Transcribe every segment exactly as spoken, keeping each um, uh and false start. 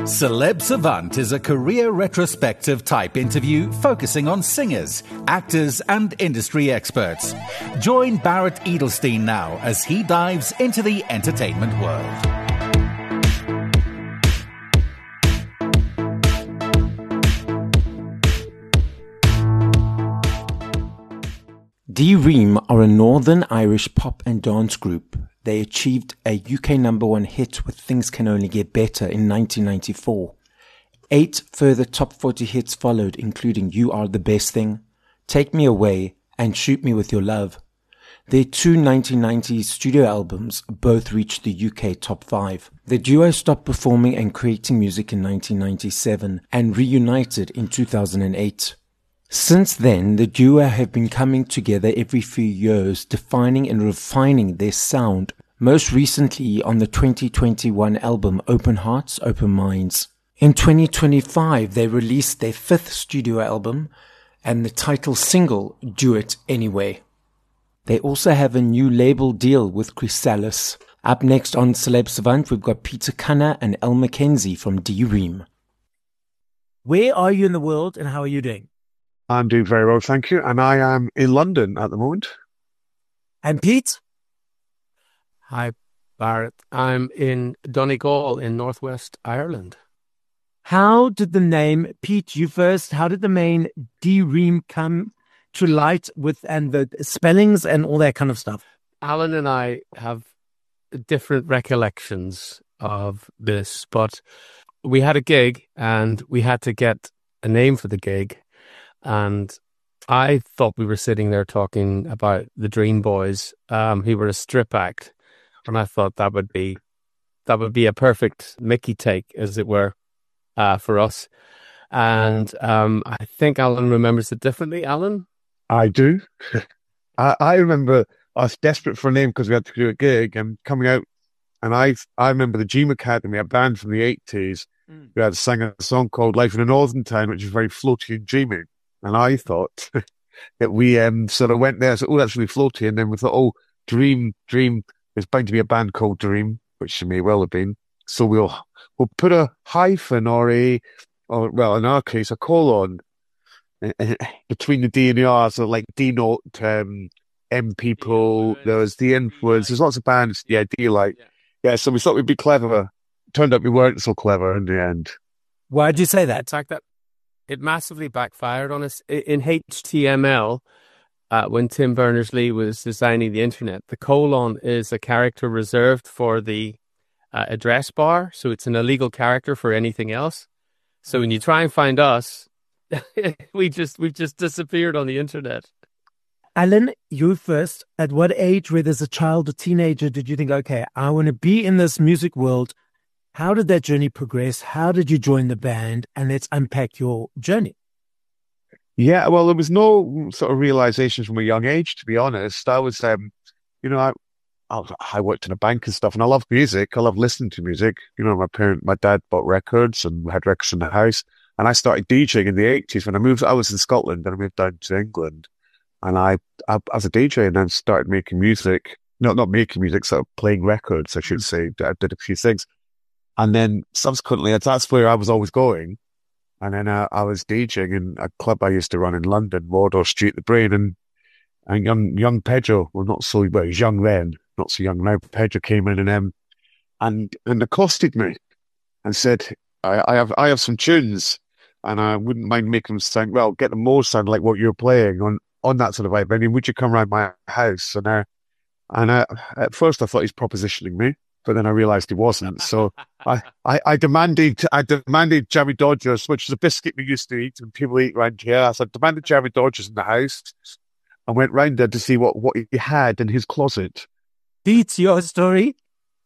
Celeb Savant is a career retrospective type interview focusing on singers, actors, and industry experts. Join Barrett Edelstein now as he dives into the entertainment world. D-Ream are a Northern Irish pop and dance group. They achieved a U K number one hit with Things Can Only Get Better in nineteen ninety-four. Eight further top forty hits followed, including You Are the Best Thing, Take Me Away, and Shoot Me With Your Love. Their two nineteen nineties studio albums both reached the U K top five. The duo stopped performing and creating music in nineteen ninety-seven and reunited in two thousand eight. Since then, the duo have been coming together every few years, defining and refining their sound, most recently on the twenty twenty-one album Open Hearts, Open Minds. In twenty twenty-five, they released their fifth studio album and the title single, Do It Anyway. They also have a new label deal with Chrysalis. Up next on Celeb Savant, we've got Peter Cunner and Elle McKenzie from D-Ream. Where are you in the world and how are you doing? I'm doing very well, thank you. And I am in London at the moment. And Pete? Hi, Barrett. I'm in Donegal in northwest Ireland. How did the name, Pete, you first, how did the main D-Ream come to light with, and the spellings and all that kind of stuff? Alan and I have different recollections of this, but we had a gig and we had to get a name for the gig. And I thought we were sitting there talking about the Dream Boys, um, who were a strip act. And I thought that would be that would be a perfect Mickey take, as it were, uh, for us. And um, I think Alan remembers it differently. Alan? I do. I, I remember I was desperate for a name because we had to do a gig and coming out. And I I remember the Dream Academy, a band from the eighties, mm. who had sang a song called Life in a Northern Town, which is very floaty and dreamy. And I thought that we um, sort of went there, so, oh, that's really floaty. And then we thought, oh, Dream, Dream, there's bound to be a band called Dream, which may well have been. So we'll we'll put a hyphen or a, or well, in our case, a colon between the D and the R, so like D-Note, um, M People, there was The Influence, there's lots of bands, yeah, D-Light. Yeah, so we thought we'd be clever. Turned out we weren't so clever in the end. Why did you say that? It's like that. It massively backfired on us. In H T M L, uh, when Tim Berners-Lee was designing the internet, the colon is a character reserved for the uh, address bar, so it's an illegal character for anything else. So when you try and find us, we just we've just disappeared on the internet. Alan, you first. At what age, whether as a child or teenager, did you think, okay, I want to be in this music world? How did that journey progress? How did you join the band? And let's unpack your journey. Yeah, well, there was no sort of realization from a young age, to be honest. I was, um, you know, I, I I worked in a bank and stuff, and I loved music. I loved listening to music. You know, my parent, my dad bought records and we had records in the house. And I started DJing in the eighties when I moved. I was in Scotland, and I moved down to England. And I, I, I was a D J, and then started making music. No, not making music, sort of playing records, I should say. I did a few things. And then subsequently, that's where I was always going. And then uh, I was DJing in a club I used to run in London, Wardour Street, The Brain, and and young young Pedro, well, not so, well, he was young then, not so young now. Pedro came in and um and and accosted me and said, I, I have I have some tunes, and I wouldn't mind making them sound well, get them more sound like what you're playing on on that sort of vibe. I mean, would you come round my house? And uh, and uh, at first I thought he's propositioning me. But then I realised he wasn't. So I, I, I demanded I demanded Jammy Dodgers, which is a biscuit we used to eat and people eat around here. So I demanded Jammy Dodgers in the house and went round there to see what, what he had in his closet. Beats your story.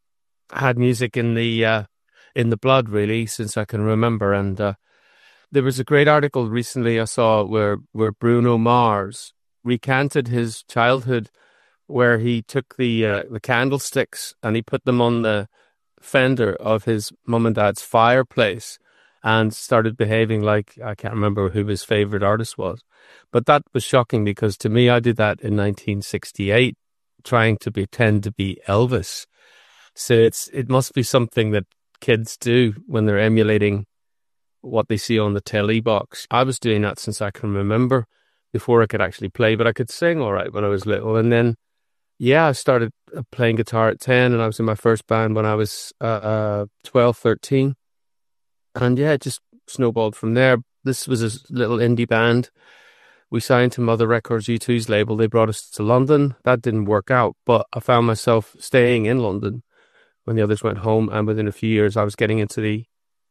I had music in the uh, in the blood, really, since I can remember. And uh, there was a great article recently I saw where, where Bruno Mars recanted his childhood, where he took the uh, the candlesticks and he put them on the fender of his mum and dad's fireplace and started behaving like, I can't remember who his favorite artist was. But that was shocking because to me, I did that in nineteen sixty-eight, trying to pretend to be Elvis. So it's it must be something that kids do when they're emulating what they see on the telly box. I was doing that since I can remember, before I could actually play, but I could sing all right when I was little. And then, yeah, I started playing guitar at ten, and I was in my first band when I was uh, uh, twelve, thirteen. And yeah, it just snowballed from there. This was a little indie band. We signed to Mother Records, U two's label. They brought us to London. That didn't work out, but I found myself staying in London when the others went home. And within a few years, I was getting into the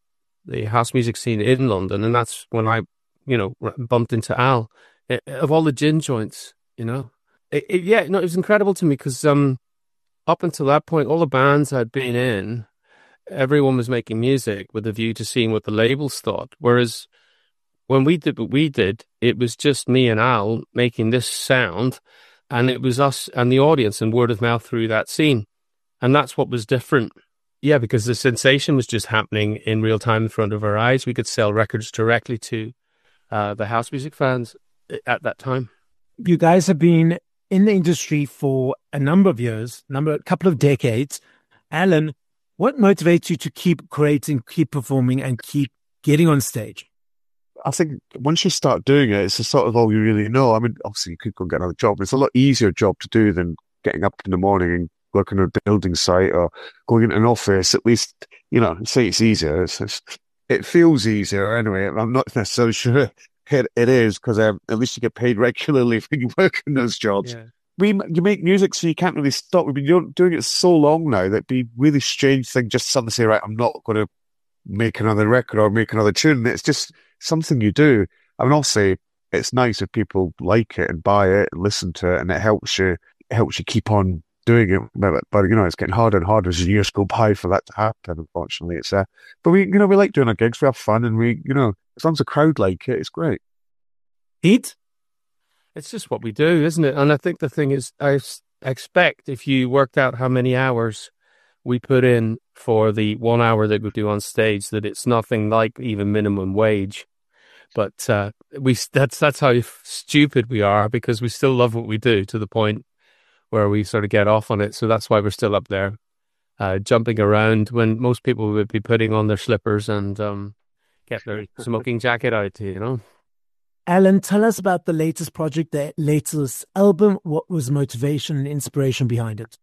the house music scene in London. And that's when I, you know, bumped into Al. It, of all the gin joints, you know. It, it, yeah, no, it was incredible to me because um, up until that point, all the bands I'd been in, everyone was making music with a view to seeing what the labels thought. Whereas when we did what we did, it was just me and Al making this sound, and it was us and the audience and word of mouth through that scene. And that's what was different. Yeah, because the sensation was just happening in real time in front of our eyes. We could sell records directly to uh, the house music fans at that time. You guys have been in the industry for a number of years, number a couple of decades. Alan, what motivates you to keep creating, keep performing, and keep getting on stage? I think once you start doing it, it's a sort of all you really know. I mean, obviously you could go and get another job, but it's a lot easier job to do than getting up in the morning and working on a building site or going into an office. At least, you know, say it's easier. It's, it's, it feels easier anyway. I'm not necessarily sure it, it is, because um, at least you get paid regularly when you work in those jobs. Yeah. We you make music, so you can't really stop. We've been doing it so long now that it'd be a really strange thing just suddenly say, right, I'm not going to make another record or make another tune. It's just something you do. I mean, I'll say it's nice if people like it and buy it and listen to it, and it helps you. It helps you keep on doing it. But, but you know, it's getting harder and harder as the years go by for that to happen. Unfortunately, it's uh, but we, you know, we like doing our gigs. We have fun, and we, you know, as long as the crowd like it, it's great. Pete? It's just what we do, isn't it? And I think the thing is, I expect if you worked out how many hours we put in for the one hour that we do on stage, that it's nothing like even minimum wage. But uh, we that's that's how stupid we are, because we still love what we do to the point where we sort of get off on it. So that's why we're still up there, uh, jumping around when most people would be putting on their slippers and um, get their smoking jacket out, you know. Alan, tell us about the latest project, the latest album. What was motivation and inspiration behind it?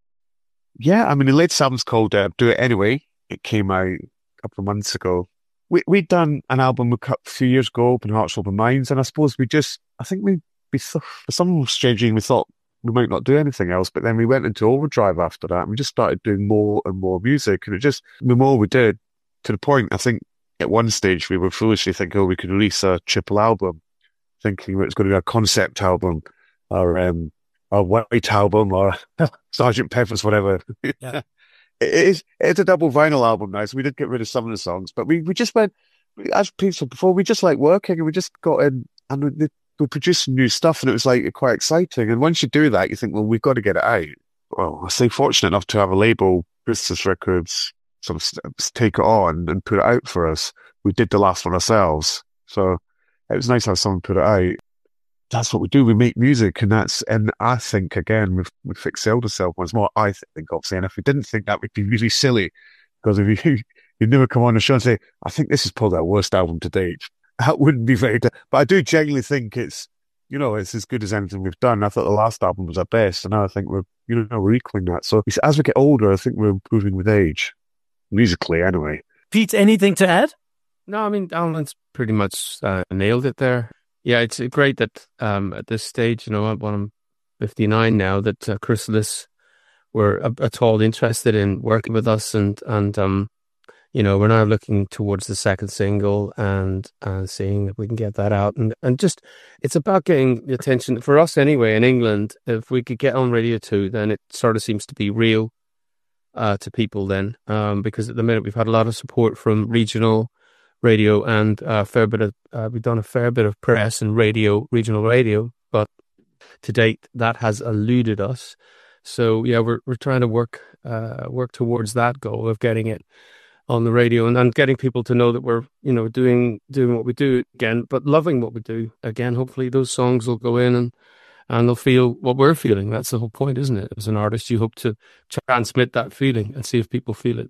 Yeah, I mean, the latest album's called uh, Do It Anyway. It came out a couple of months ago. We, we'd done an album a few years ago, Open Hearts, Open Minds, and I suppose we just, I think we, we th- for some strange reason, we thought we might not do anything else, but then we went into overdrive after that, and we just started doing more and more music, and it just, the more we did, to the point, I think, at one stage, we were foolishly thinking, oh, we could release a triple album, thinking it was going to be a concept album, or um, a White Album, or Sergeant Pepper's, whatever. Yeah. it is, it's a double vinyl album now, so we did get rid of some of the songs, but we, we just went, as Pete said before, we just like working, and we just got in, and we, we produced some new stuff, and it was like quite exciting. And once you do that, you think, well, we've got to get it out. Well, I say fortunate enough to have a label, Christus Records, sort of take it on and put it out for us. We did the last one ourselves, so it was nice to have someone put it out. That's what we do. We make music, and that's, and I think again we've we've excelled ourselves once more. I think, obviously, and if we didn't think that, we'd be really silly, because if you you'd never come on the show and say, I think this is probably our worst album to date. That wouldn't be very good. But I do genuinely think it's, you know, it's as good as anything we've done. I thought the last album was our best, and now I think we're, you know, we're equaling that. So as we get older, I think we're improving with age. Musically, anyway. Pete, anything to add? No, I mean, Alan's pretty much uh, nailed it there. Yeah, it's great that um, at this stage, you know, when I'm fifty-nine now, that uh, Chrysalis were at all interested in working with us, and and um, you know, we're now looking towards the second single and uh, seeing if we can get that out, and and just it's about getting the attention for us anyway in England. If we could get on Radio Two, then it sort of seems to be real. Uh, to people then, um, because at the minute we've had a lot of support from regional radio and a fair bit of, uh, we've done a fair bit of press and radio, regional radio, but to date that has eluded us. So yeah, we're we're trying to work uh, work towards that goal of getting it on the radio, and, and getting people to know that we're, you know, doing doing what we do again, but loving what we do again. Hopefully those songs will go in and And they'll feel what we're feeling. That's the whole point, isn't it? As an artist, you hope to transmit that feeling and see if people feel it.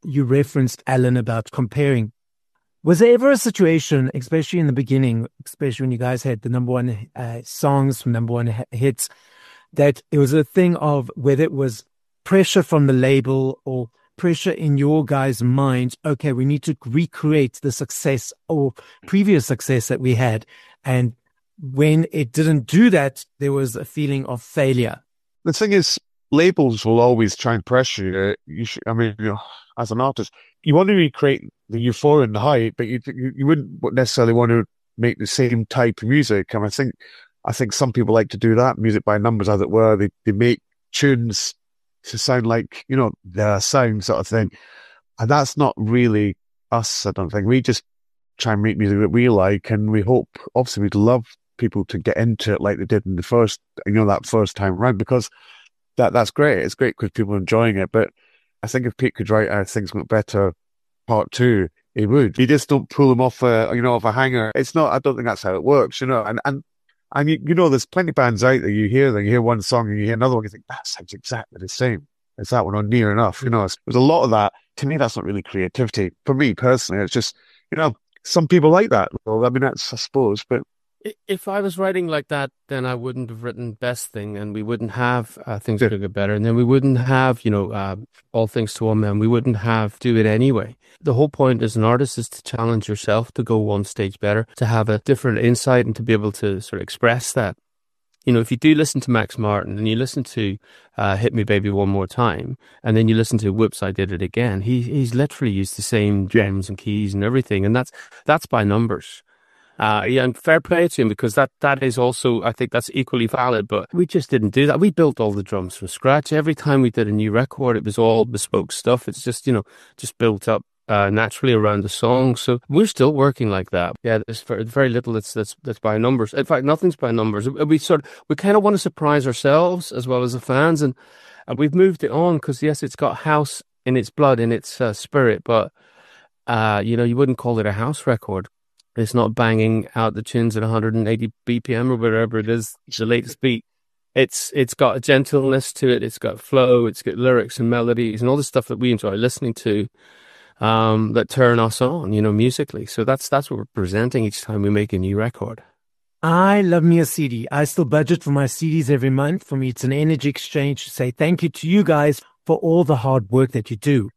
you referenced, Alan, about comparing. Was there ever a situation, especially in the beginning, especially when you guys had the number one uh, songs, number one h- hits, that it was a thing of whether it was pressure from the label or pressure in your guys' mind, okay, we need to recreate the success or previous success that we had. And when it didn't do that, there was a feeling of failure. The thing is, labels will always try and pressure you. You should, I mean, you know, as an artist, you want to recreate the euphoria and the hype, but you you wouldn't necessarily want to make the same type of music. And I think I think some people like to do that, music by numbers, as it were. They they make tunes to sound like, you know, their sound sort of thing, and that's not really us. I don't think. We just try and make music that we like, and we hope, obviously, we'd love people to get into it like they did in the first, you know, that first time round, because that that's great. It's great because people are enjoying it. But I think if Pete could write uh, Things Got Better Part Two, he would. You just don't pull them off a, you know, off a hanger. It's not. I don't think that's how it works, you know. And and and you, you know, there's plenty of bands out there. You hear them, you hear one song, and you hear another one. You think that sounds exactly the same. It's that one or near enough, you know. There's a lot of that. To me, that's not really creativity. For me personally, it's just, you know, some people like that. Well, I mean, that's, I suppose, but. If I was writing like that, then I wouldn't have written Best Thing, and we wouldn't have uh, Things Could Get Better, and then we wouldn't have, you know, uh, All Things to All Men. We wouldn't have Do It Anyway. The whole point as an artist is to challenge yourself, to go one stage better, to have a different insight, and to be able to sort of express that. You know, if you do listen to Max Martin, and you listen to uh, Hit Me Baby One More Time, and then you listen to Whoops, I Did It Again, he he's literally used the same drums and keys and everything, and that's that's by numbers. Uh, yeah, and fair play to him, because that, that is also, I think that's equally valid, but we just didn't do that. We built all the drums from scratch. Every time we did a new record, it was all bespoke stuff. It's just, you know, just built up uh, naturally around the song. So we're still working like that. Yeah, there's very, very little that's, that's, that's by numbers. In fact, nothing's by numbers. We sort of, we kind of want to surprise ourselves as well as the fans, and, and we've moved it on because, yes, it's got house in its blood, in its uh, spirit, but, uh, you know, you wouldn't call it a house record. It's not banging out the tunes at one hundred eighty B P M or whatever it is, the latest beat. It's It's got a gentleness to it. It's got flow. It's got lyrics and melodies and all the stuff that we enjoy listening to, um, that turn us on, you know, musically. So that's that's what we're presenting each time we make a new record. I love me a C D. I still budget for my C Ds every month. For me, it's an energy exchange to say thank you to you guys for all the hard work that you do.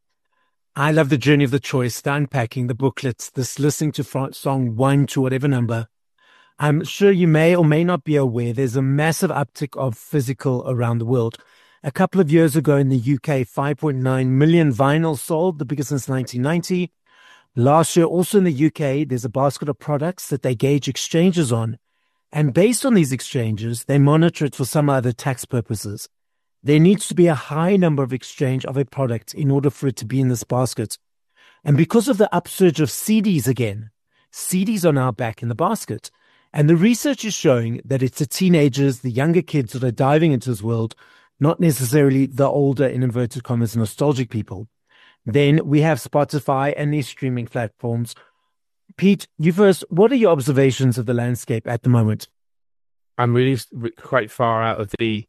I love the journey of the choice, the unpacking, the booklets, this listening to song one to whatever number. I'm sure you may or may not be aware there's a massive uptick of physical around the world. A couple of years ago in the U K, five point nine million vinyls sold, the biggest since nineteen ninety. Last year, also in the U K, there's a basket of products that they gauge exchanges on. And based on these exchanges, they monitor it for some other tax purposes. There needs to be a high number of exchange of a product in order for it to be in this basket. And because of the upsurge of C Ds again, C Ds are now back in the basket. And the research is showing that it's the teenagers, the younger kids that are diving into this world, not necessarily the older, in inverted commas, nostalgic people. Then we have Spotify and these streaming platforms. Pete, you first, what are your observations of the landscape at the moment? I'm really quite far out of the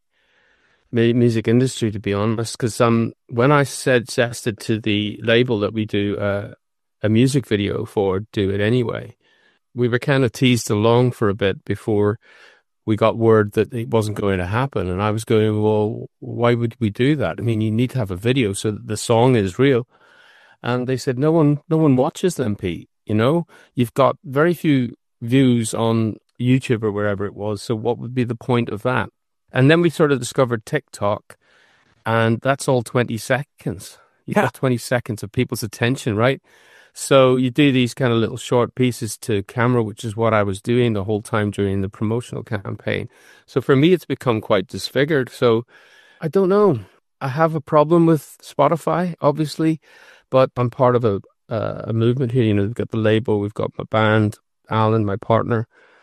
music industry, to be honest, because um, when I suggested to the label that we do uh, a music video for Do It Anyway, we were kind of teased along for a bit before we got word that it wasn't going to happen. And I was going, well, why would we do that? I mean, you need to have a video so that the song is real. And they said, no one, no one watches them, Pete. You know, you've got very few views on YouTube or wherever it was. So what would be the point of that? And then we sort of discovered TikTok, and that's all twenty seconds. You've yeah. got twenty seconds of people's attention, right? So you do these kind of little short pieces to camera, which is what I was doing the whole time during the promotional campaign. So for me, it's become quite disfigured. So I don't know. I have a problem with Spotify, obviously, but I'm part of a uh, a movement here. You know, we've got the label, we've got my band, Alan, my partner,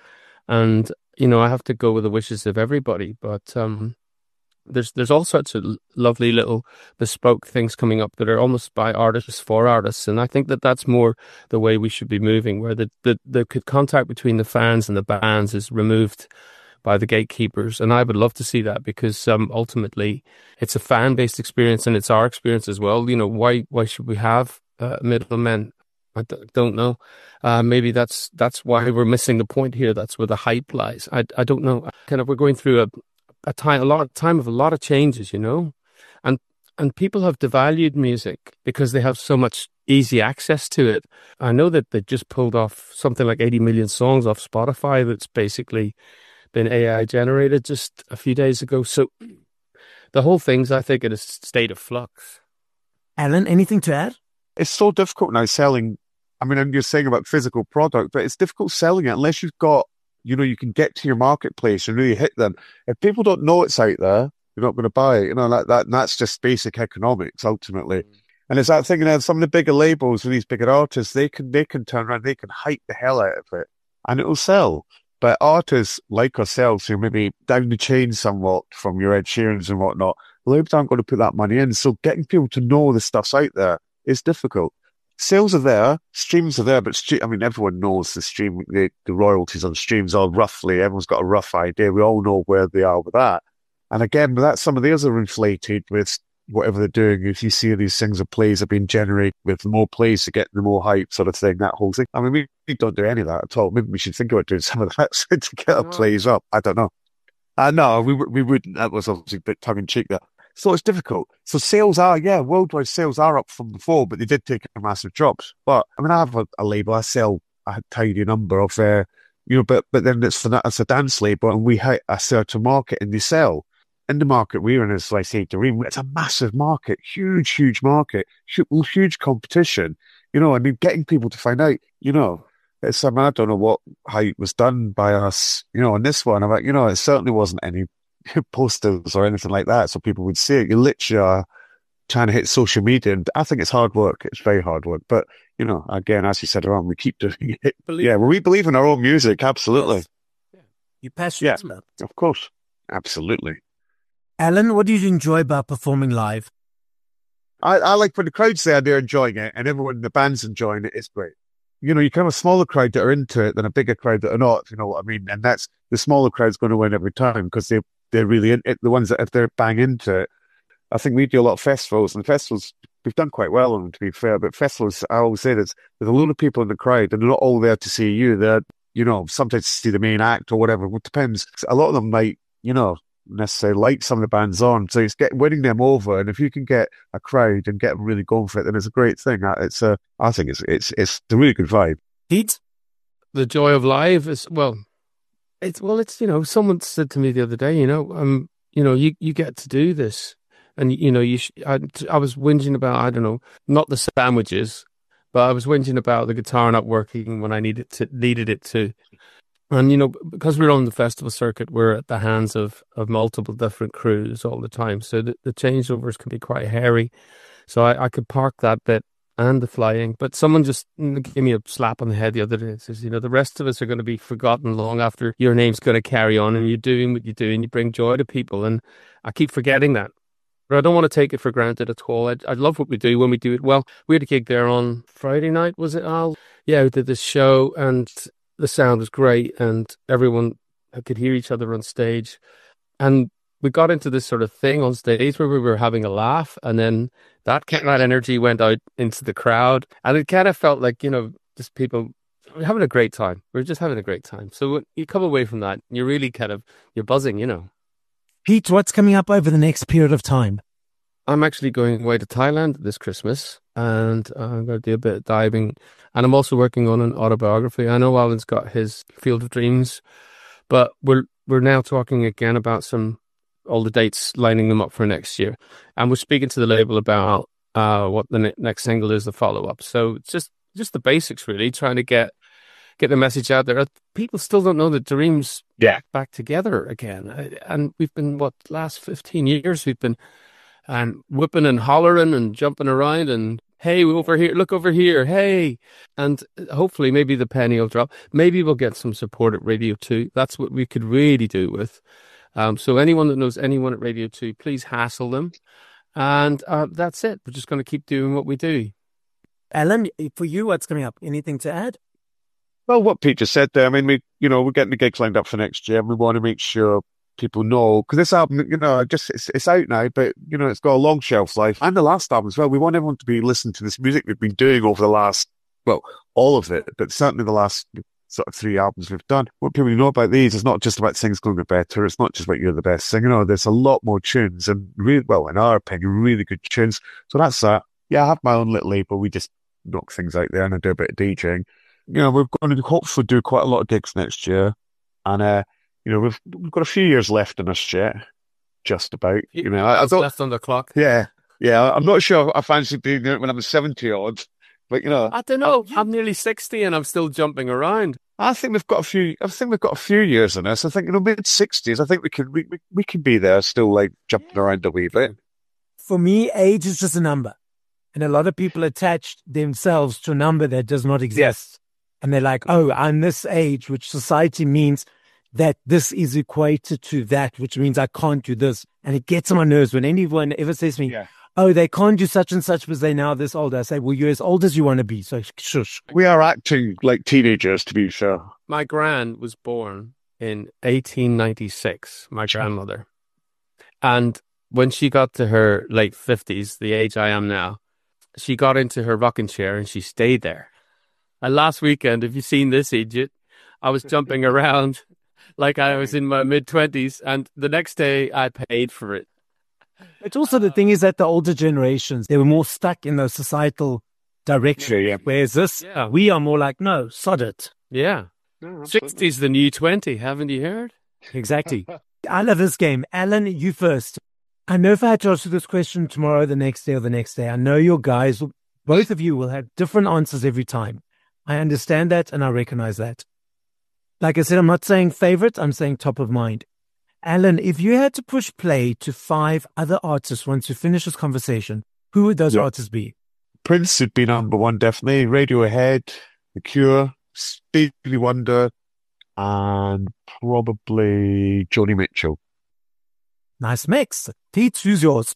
and you know, I have to go with the wishes of everybody, but um, there's there's all sorts of lovely little bespoke things coming up that are almost by artists for artists, and I think that that's more the way we should be moving, where the the, the contact between the fans and the bands is removed by the gatekeepers. And I would love to see that because um, ultimately it's a fan-based experience and it's our experience as well. You know, why why should we have uh, middlemen? I d- don't know. Uh, maybe that's that's why we're missing the point here. That's where the hype lies. I, I don't know. Kind of, we're going through a a time a lot of time of a lot of changes, you know, and and people have devalued music because they have so much easy access to it. I know that they just pulled off something like eighty million songs off Spotify that's basically been A I generated just a few days ago. So the whole thing's, I think, in a state of flux. Alan, anything to add? It's so difficult now selling. I mean, and you're saying about physical product, but it's difficult selling it unless you've got, you know, you can get to your marketplace and really hit them. If people don't know it's out there, you're not going to buy it. You know, that, that and that's just basic economics ultimately. Mm. And it's that thing, and some of the bigger labels with these bigger artists, they can they can turn around, they can hype the hell out of it, and it'll sell. But artists like ourselves, who maybe down the chain somewhat from your Ed Sheerans and whatnot, labels aren't going to put that money in. So getting people to know the stuff's out there is difficult. Sales are there, streams are there, but stre- I mean, everyone knows the stream, the, the royalties on streams are roughly, everyone's got a rough idea. We all know where they are with that. And again, that some of the others are inflated with whatever they're doing. If you see these things of plays are being generated with more plays to get the more hype sort of thing, that whole thing. I mean, we, we don't do any of that at all. Maybe we should think about doing some of that to get our plays up. I don't know. Uh, no, we we wouldn't. That was obviously a bit tongue in cheek there. So it's difficult. So sales are, yeah, worldwide sales are up from before, but they did take a massive drops. But I mean, I have a, a label. I sell a tidy number of, uh, you know, but but then it's for that, it's a dance label, and we hit a certain market, and they sell. In the market we're in, as I say, Dream, it's a massive market, huge, huge market, huge, huge competition. You know, I mean, getting people to find out, you know, it's, I mean, I don't know what, how it was done by us, you know, on this one. I'm like, you know, it certainly wasn't any posters or anything like that, so people would see it. You literally are trying to hit social media, and I think it's hard work. It's very hard work, but you know, again, as you said, around, we keep doing it. Believe- yeah, well, we believe in our own music, absolutely. Yeah. You passionate yeah, about it. Of course, absolutely. Alan, what do you enjoy about performing live? I, I like when the crowd's there, they're enjoying it, and everyone in the band's enjoying it. It's great. You know, you can have a smaller crowd that are into it than a bigger crowd that are not, if you know what I mean. And that's, the smaller crowd's going to win every time because they they're really in it. The ones that, if they're bang into it, I think we do a lot of festivals, and festivals, we've done quite well on them, to be fair, but festivals, I always say this, there's a lot of people in the crowd, and they're not all there to see you. They're, you know, sometimes to see the main act or whatever. It depends. A lot of them might, you know, necessarily like some of the bands on. So it's get, winning them over. And if you can get a crowd and get them really going for it, then it's a great thing. It's a, I think it's, it's, it's a really good vibe. Pete? The joy of live is, well, it's, well, it's, you know, someone said to me the other day, you know, um, you know, you, you get to do this. And, you know, you, sh- I, I was whinging about, I don't know, not the sandwiches, but I was whinging about the guitar not working when I needed to, needed it to. And, you know, because we're on the festival circuit, we're at the hands of, of multiple different crews all the time. So the, the changeovers can be quite hairy. So I, I could park that bit and the flying. But someone just gave me a slap on the head the other day. It says, you know, the rest of us are going to be forgotten long after your name's going to carry on and you're doing what you do and you bring joy to people. And I keep forgetting that. But I don't want to take it for granted at all. I, I love what we do when we do it well. We had a gig there on Friday night, was it, Al? Yeah, we did this show and the sound was great and everyone could hear each other on stage. And we got into this sort of thing on stage where we were having a laugh, and then that that energy went out into the crowd, and it kind of felt like, you know, just people were having a great time. We were just having a great time. So when you come away from that, you're really kind of, you're buzzing, you know. Pete, what's coming up over the next period of time? I'm actually going away to Thailand this Christmas, and I'm going to do a bit of diving, and I'm also working on an autobiography. I know Alan's got his Field of Dreams, but we're we're now talking again about some all the dates, lining them up for next year, and we're speaking to the label about uh, what the ne- next single is, the follow up. So it's just just the basics, really, trying to get get the message out there. People still don't know that Dreams yeah back together again, and we've been what last fifteen years we've been. And whipping and hollering and jumping around and, hey, over here, look over here, hey. And hopefully maybe the penny will drop. Maybe we'll get some support at Radio two. That's what we could really do with. Um, so anyone that knows anyone at Radio two, please hassle them. And uh, that's it. We're just going to keep doing what we do. Alan, for you, what's coming up? Anything to add? Well, what Pete just said there, I mean, we, you know, we're getting the gigs lined up for next year, and we want to make sure people know, because this album, you know, just it's, it's out now, but, you know, it's got a long shelf life. And the last album as well. We want everyone to be listening to this music we've been doing over the last, well, all of it, but certainly the last sort of three albums we've done. What people know about these is not just about things going better. It's not just about you're the best singer. No, there's a lot more tunes, and really, well, in our opinion, really good tunes. So that's that. Yeah, I have my own little label. We just knock things out there, and I do a bit of DJing. You know, we're going to hopefully do quite a lot of gigs next year. And, uh, you know, we've, we've got a few years left in us yet. Just about. You know, I, I thought, left on the clock. Yeah. Yeah. I'm not sure I fancy doing it when I'm seventy odd. But, you know. I don't know. I'm nearly sixty and I'm still jumping around. I think we've got a few, I think we've got a few years in us. I think, you know, mid sixties, I think we can, we, we, we can be there still, like, jumping around a wee bit. For me, age is just a number. And a lot of people attach themselves to a number that does not exist. Yes. And they're like, oh, I'm this age, which society means that this is equated to that, which means I can't do this. And it gets on my nerves when anyone ever says to me, yeah. oh, they can't do such and such because they're now this old. I say, well, you're as old as you want to be. So shush. We are acting like teenagers, to be sure. My gran was born in eighteen ninety-six, my grandmother. And when she got to her late fifties, the age I am now, she got into her rocking chair and she stayed there. And last weekend, if you've seen this, Egypt, I was jumping around like I was in my mid-twenties, and the next day I paid for it. But also the thing is that the older generations, they were more stuck in those societal directions. Yeah, yeah. Whereas this, yeah. we are more like, no, sod it. Yeah. No, sixty's the new twenty, haven't you heard? Exactly. I love this game. Alan, you first. I know if I had to ask you this question tomorrow, the next day, or the next day, I know your guys, both of you will have different answers every time. I understand that and I recognize that. Like I said, I'm not saying favorite, I'm saying top of mind. Alan, if you had to push play to five other artists once you finish this conversation, who would those yeah. artists be? Prince would be number one, definitely. Radiohead, The Cure, Stevie Wonder, and probably Joni Mitchell. Nice mix. Pete, who's yours?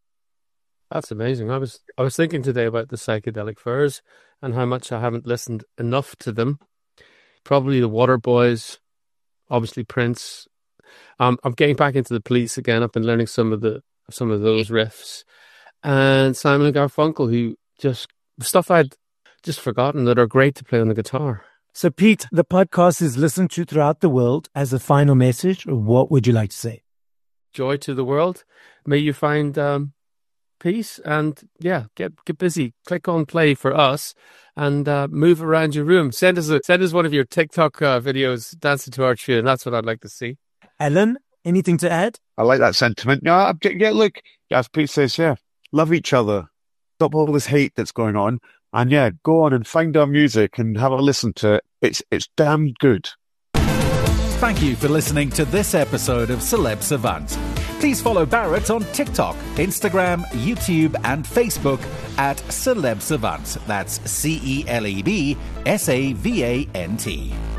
That's amazing. I was I was thinking today about the Psychedelic Furs and how much I haven't listened enough to them. Probably the Waterboys, obviously Prince. Um, I'm getting back into the Police again. I've been learning some of the some of those riffs, and Simon and Garfunkel, who just stuff I'd just forgotten that are great to play on the guitar. So, Pete, the podcast is listened to throughout the world. As a final message, what would you like to say? Joy to the world. May you find um, peace, and yeah, get get busy. Click on play for us, and uh, move around your room. Send us a, send us one of your TikTok uh, videos dancing to our tune. That's what I'd like to see. Alan, anything to add? I like that sentiment. Yeah, yeah. Look, as Pete says, yeah, love each other. Stop all this hate that's going on, and yeah, go on and find our music and have a listen to it. It's it's damn good. Thank you for listening to this episode of Celeb Savant. Please follow Barrett on TikTok, Instagram, YouTube, and Facebook at Celeb Savant. That's C E L E B S A V A N T.